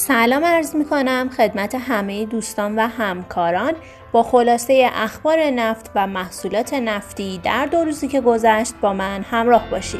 سلام عرض می‌کنم خدمت همه دوستان و همکاران با خلاصه اخبار نفت و محصولات نفتی در 2 روزی که گذشت با من همراه باشید.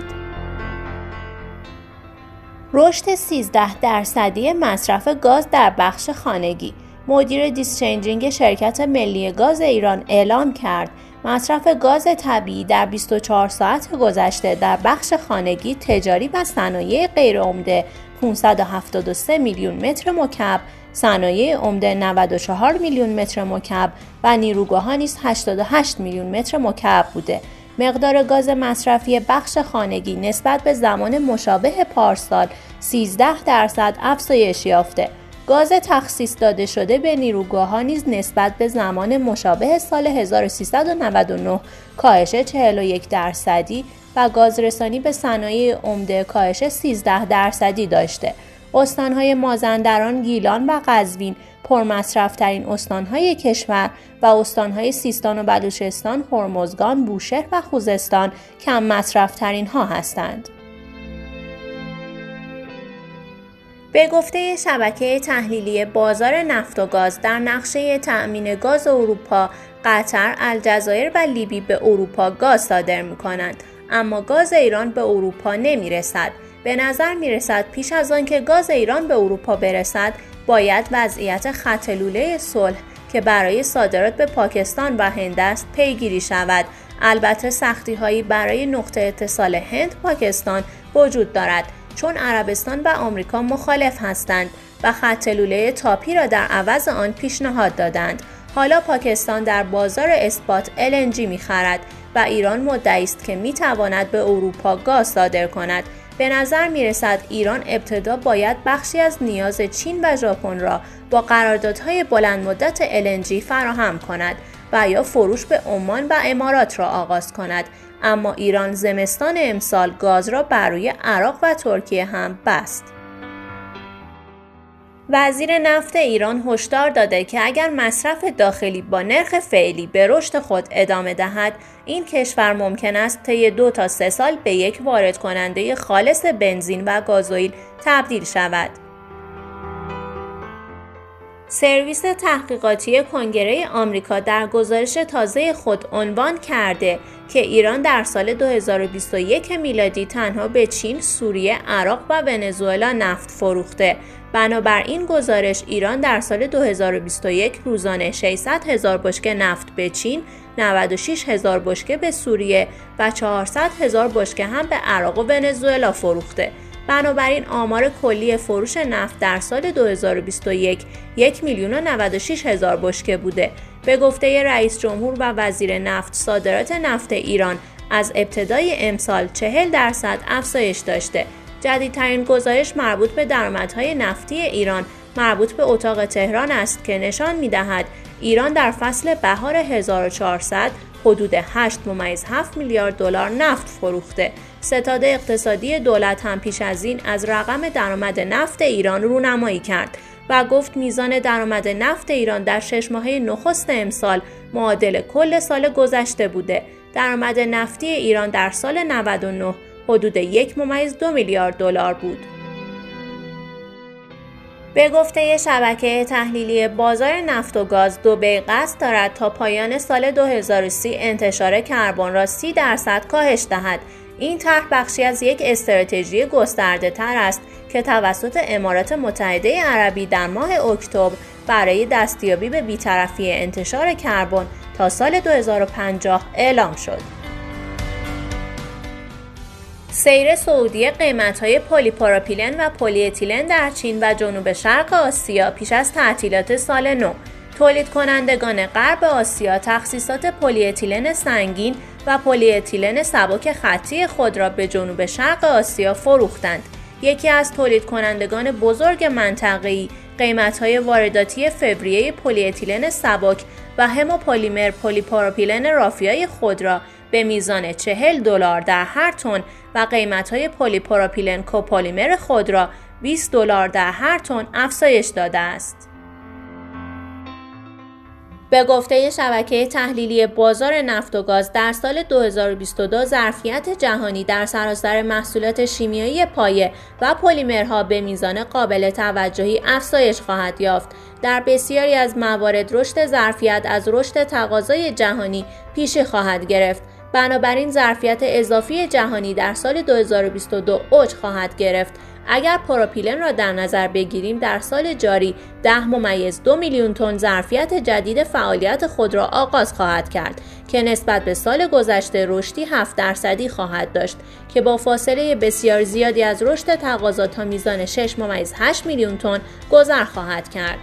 رشد 13% مصرف گاز در بخش خانگی. مدیر دیسچنجینگ شرکت ملی گاز ایران اعلام کرد مصرف گاز طبیعی در 24 ساعت گذشته در بخش خانگی، تجاری و صنایع غیرعمده 573 میلیون متر مکعب، صنایع عمده 94 میلیون متر مکعب و نیروگاه‌ها نیز 88 میلیون متر مکعب بوده. مقدار گاز مصرفی بخش خانگی نسبت به زمان مشابه پارسال 13% افزایش یافته. گاز تخصیص داده شده به نیروگاه‌ها نیز نسبت به زمان مشابه سال 1399 کاهش 41% و گازرسانی به صنایع عمده کاهش 13% داشته. استان‌های مازندران، گیلان و قزوین پرمصرف‌ترین استان‌های کشور و استان‌های سیستان و بلوچستان، هرمزگان، بوشهر و خوزستان کم مصرف‌ترین ها هستند. به گفته شبکه تحلیلی بازار نفت و گاز، در نقشه تأمین گاز اروپا، قطر، الجزایر و لیبی به اروپا گاز صادر می‌کنند، اما گاز ایران به اروپا نمی‌رسد. به نظر می‌رسد پیش از آن که گاز ایران به اروپا برسد، باید وضعیت خط لوله صلح که برای صادرات به پاکستان و هند است پیگیری شود. البته سختی‌هایی برای نقطه اتصال هند-پاکستان وجود دارد، چون عربستان و آمریکا مخالف هستند و خط لوله تاپی را در عوض آن پیشنهاد دادند. حالا پاکستان در بازار اسپات LNG می‌خرد و ایران مدعی است که می‌تواند به اروپا گاز صادر کند. به نظر می‌رسد ایران ابتدا باید بخشی از نیاز چین و ژاپن را با قراردادهای بلند مدت LNG فراهم کند و یا فروش به عمان و امارات را آغاز کند، اما ایران زمستان امسال گاز را بر روی عراق و ترکیه هم بست. وزیر نفت ایران هشدار داده که اگر مصرف داخلی با نرخ فعلی به رشد خود ادامه دهد، این کشور ممکن است طی 2 تا 3 سال به یک وارد کننده خالص بنزین و گازوئیل تبدیل شود. سرویس تحقیقاتی کنگره آمریکا در گزارش تازه خود عنوان کرده که ایران در سال 2021 میلادی تنها به چین، سوریه، عراق و ونزوئلا نفت فروخته. بنابراین گزارش ایران در سال 2021 روزانه 600,000 بشکه نفت به چین، 96,000 بشکه به سوریه و 400,000 بشکه هم به عراق و ونزوئلا فروخته. بنابراین آمار کلی فروش نفت در سال 2021 1,096,000 بشکه بوده. به گفته رئیس جمهور و وزیر نفت، صادرات نفت ایران از ابتدای امسال 40% افزایش داشته. جدیدترین گزارش مربوط به درآمدهای نفتی ایران مربوط به اتاق تهران است که نشان می‌دهد ایران در فصل بهار 1400 حدود 8.7 میلیارد دلار نفت فروخته. ستاد اقتصادی دولت هم پیش از این از رقم درآمد نفت ایران رونمایی کرد و گفت میزان درآمد نفت ایران در 6 ماهه نخست امسال معادل کل سال گذشته بوده. درآمد نفتی ایران در سال 99 حدود 1.2 میلیارد دلار بود. به گفته شبکه تحلیلی بازار نفت و گاز، دبی قصد دارد تا پایان سال 2030 انتشار کربن را 30% کاهش دهد. این طرح بخشی از یک استراتژی گسترده تر است که توسط امارات متحده عربی در ماه اکتبر برای دستیابی به بی‌طرفی انتشار کربن تا سال 2050 اعلام شد. سیر صعودی قیمت‌های پلی‌پروپیلن و پلی اتیلن در چین و جنوب شرق آسیا پیش از تعطیلات سال نو. تولید کنندگان غرب آسیا تخصیصات پلی اتیلن سنگین و پلی اتیلن سبک خطی خود را به جنوب شرق آسیا فروختند. یکی از تولید کنندگان بزرگ منطقه‌ای قیمت‌های وارداتی فوریه پلی اتیلن سبک و هموپلیمر پلی‌پروپیلن رافیای خود را به میزان $40 در هر تن و قیمت‌های پلی‌پروپیلن کوپلیمر خود را $20 در هر تن افزایش داده است. به گفته شبکه تحلیلی بازار نفت و گاز، در سال 2022 ظرفیت جهانی در سراسر محصولات شیمیایی پایه و پلیمرها به میزان قابل توجهی افزایش خواهد یافت. در بسیاری از موارد رشد ظرفیت از رشد تقاضای جهانی پیشی خواهد گرفت. بنابراین ظرفیت اضافی جهانی در سال 2022 اوج خواهد گرفت. اگر پروپیلن را در نظر بگیریم، در سال جاری 10.2 میلیون تن ظرفیت جدید فعالیت خود را آغاز خواهد کرد که نسبت به سال گذشته رشدی 7% خواهد داشت که با فاصله بسیار زیادی از رشد تقاضا تا میزان 6.8 میلیون تن گذر خواهد کرد.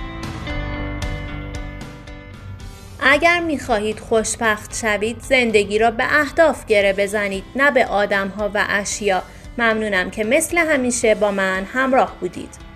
اگر می‌خواهید خوشبخت شوید، زندگی را به اهداف گره بزنید، نه به آدم‌ها و اشیا. ممنونم که مثل همیشه با من همراه بودید.